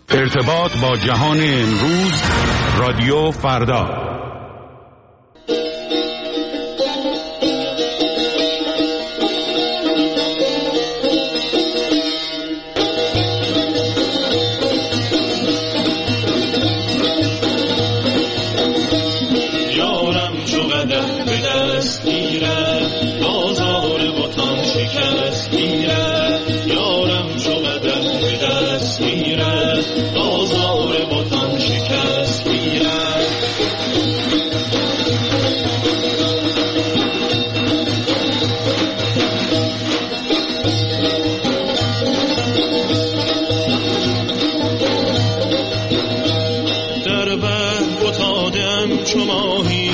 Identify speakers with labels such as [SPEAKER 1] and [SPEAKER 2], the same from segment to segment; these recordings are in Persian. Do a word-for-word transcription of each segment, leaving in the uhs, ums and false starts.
[SPEAKER 1] ارتباط با جهان امروز، رادیو فردا.
[SPEAKER 2] یارم چو قدم به دست گیرد، بازار بتان شکست گیرد. یارم چو قدم به دست گیرد، بازار بتان شکست گیرد. در بند فتادم چو ماهی،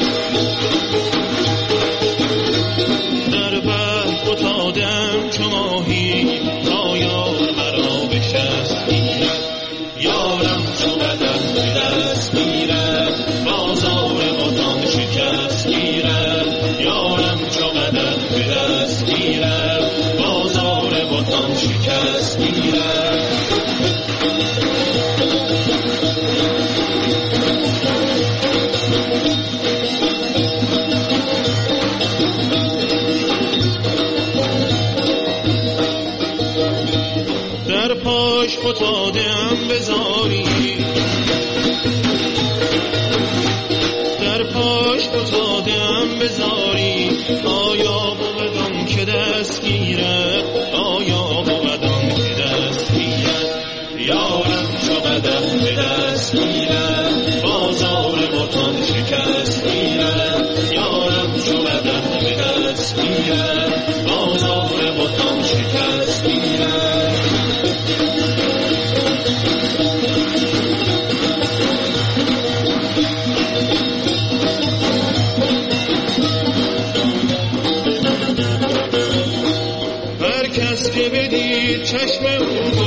[SPEAKER 2] در بند فتادم چو ماهی، تا یار مرا به شست گیرد. یارم چو قدم به دست گیرد، بازار بتان شکست گیرد. یارم چو قدم به دست گیرد، بازار بتان شکست گیرد. در پاش فتادم به زاری، در پاش فتادم به زاری. آیا بودم که دست گیرد، آیا بودم که دست گیرد. یارم چو قدم به دست گیرد، بازار بتان شکست گیرد. یارم چو قدم به دست گیرد، بازار بتان شکست گیرد. هر کس که بدید چشم او،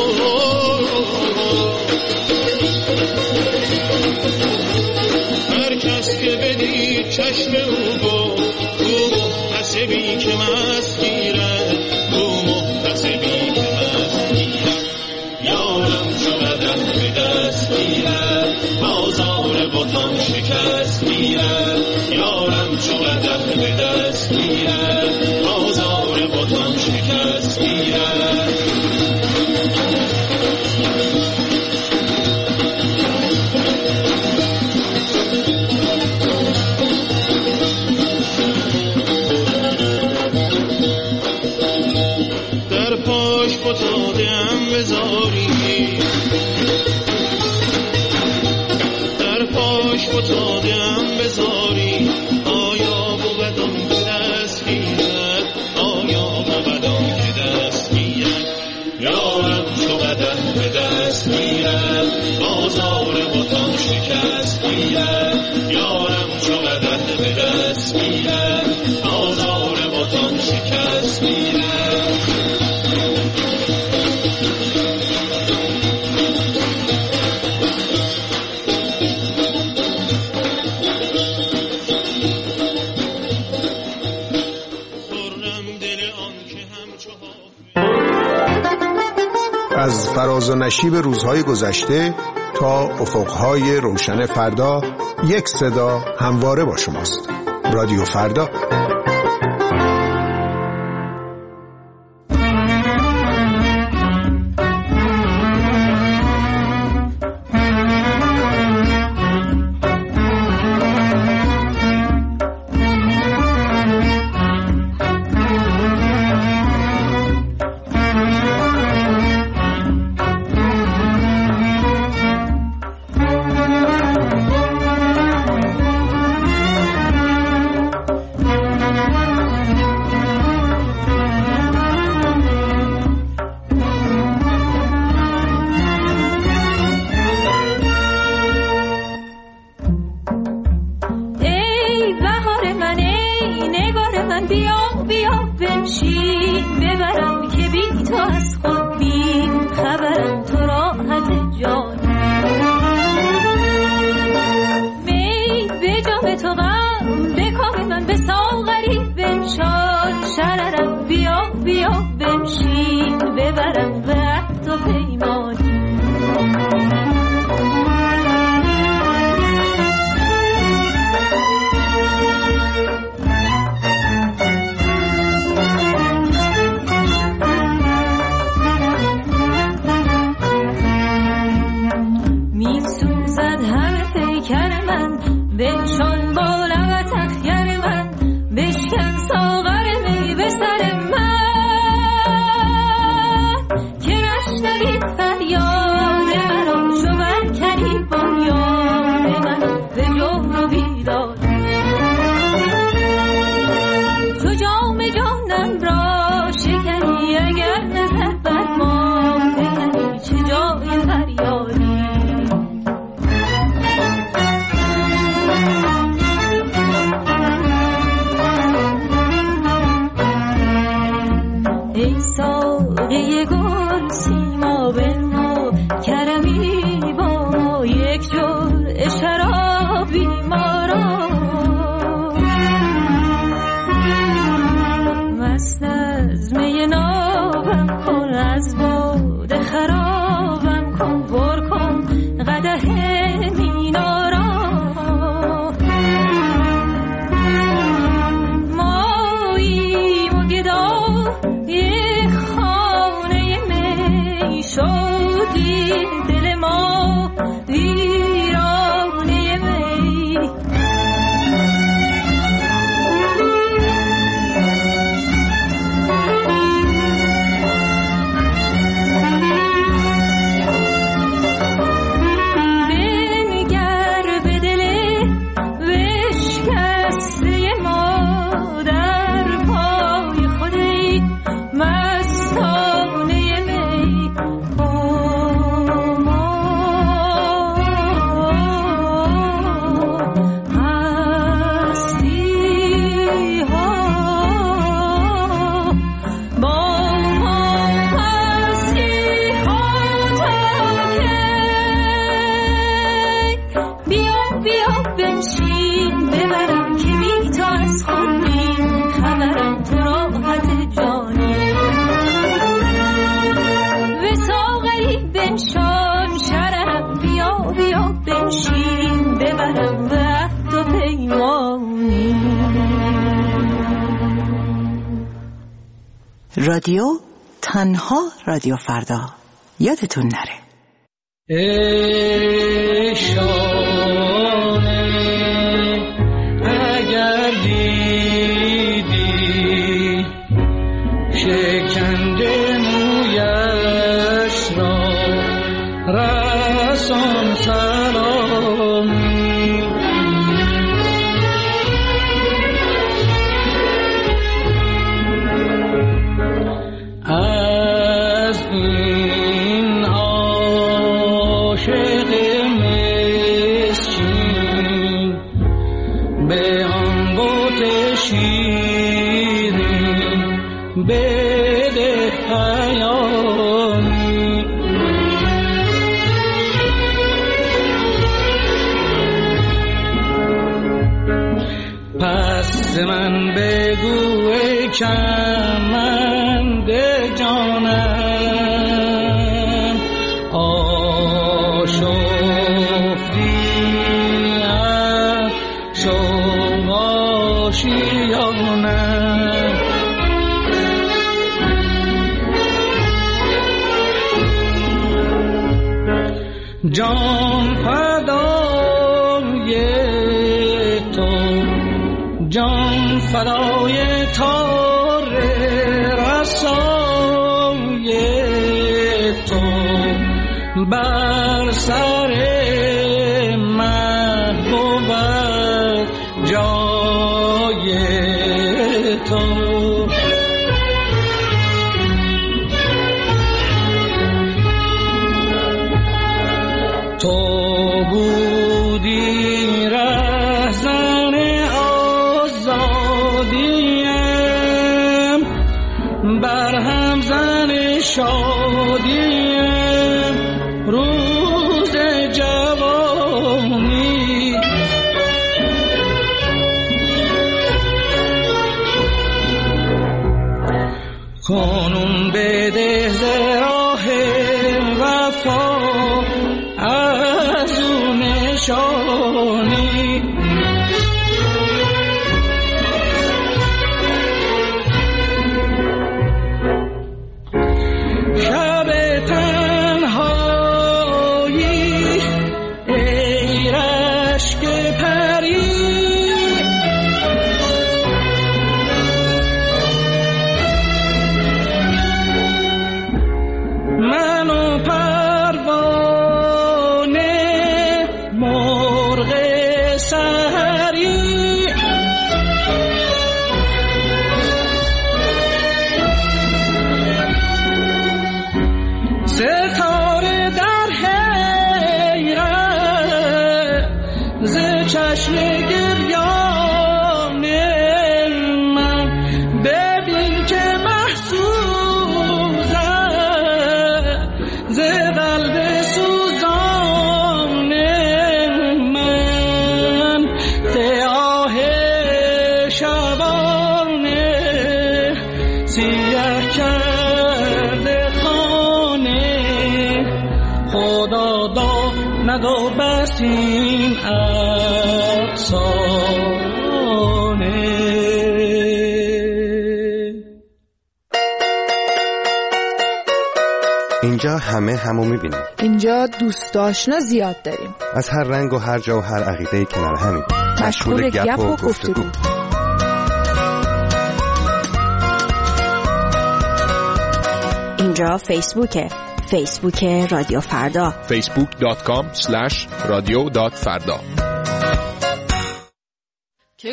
[SPEAKER 2] هر کس که بدید چشم او، او محتسبی که مست گیرد، او محتسبی که مست گیرد. یارم چو قدم به دست گیرد، بازار بتان شکست گیرد. یارم چو قدم به دست گیرد، بازار بتان شکست گیرد. در پاش فتادم به زاری، در پاش فتادم به زاری. آیا بودم که دست گیرد، آیا بودم که دست گیرد. یارم چو قدم به دست گیرد، بازار بتان شکست گیرد. یارم چو قدم به دست گیرد، بازار بتان شکست گیرد.
[SPEAKER 3] از فراز و نشیب روزهای گذشته تا افقهای روشن فردا، یک صدا همواره با شماست. رادیو فردا.
[SPEAKER 4] بیا بیا بنشین ببرم وقت و پیمانی. بشنوید فریاد منو، شو برکنی بنیاد منو به جور و بیداد. تو جام جانم را شکنی، اگر نظر بر ما بکنی چه جای فریادی. ای ساقی گل سیما بنما، کرمی با ما یک جرعه شرابی ما را. مست از می نابم کن، از باده خرابم کن، پر کن قدح مینا را. ماییم و گدا یک خانه می، شدی دل ما ویرانه می. بنگر به دل وشکسته ما، در پای خودی مستانه می. با ما هستی ها، با ما هستی ها تا کی. بیا بیا بنشین ببرم که بی تو از خود بی خبرم، تو راحت جانی. و ساقی بنشان شرم، بیا بیا بنشین ببرم به عهد و پیمانی.
[SPEAKER 5] رادیو تنها رادیو فردا، یادتون نره.
[SPEAKER 2] ای شانه اگر دیدی شکنده مویش را، رسان سلامی. از این عاشق مسکین به آن بت شیرین بده پیامی. پس من بگو ای کمند جانم، آشفتی از شوق آشیانم. جان فدای تو، جان فدای تار رسای تو، بر سر محبوبت جای تو. تو بودی رهزن آزادیم، بر همزن شادیم روز جوانی. کنون بده ز راه وفا از او نشانی. شب تنهایی ای رشک پری، منو
[SPEAKER 6] چشم گریان من ببین که محسوزه ز قلب سوزان من ته آه شبانه سیاه کرده خانه خدا دا ندو بسیم افسانه.
[SPEAKER 7] اینجا همه همو میبینیم.
[SPEAKER 8] اینجا دوست آشنا زیاد داریم.
[SPEAKER 7] از هر رنگ و هر جا و هر عقیده‌ای کنار همیم.
[SPEAKER 8] مشغول گپ و گفتگو.
[SPEAKER 5] اینجا فیسبوکه. فیسبوک رادیو فردا.
[SPEAKER 9] فیسبوک دات کام اسلش رادیو دات فردا.
[SPEAKER 4] که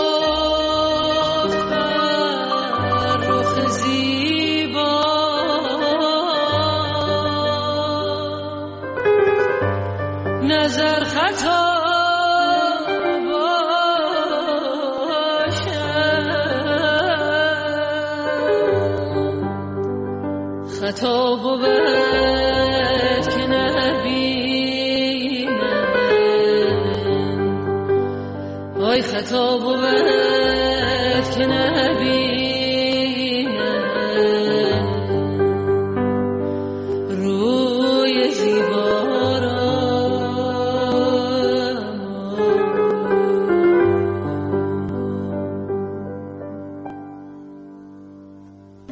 [SPEAKER 4] گفت بر رخ زیبا نظر خطا باشد خطا بود که نبینم وای خطا بود که نبینم روی زیبا را.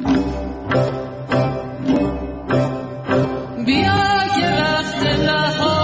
[SPEAKER 4] بیا که وقت لحاظ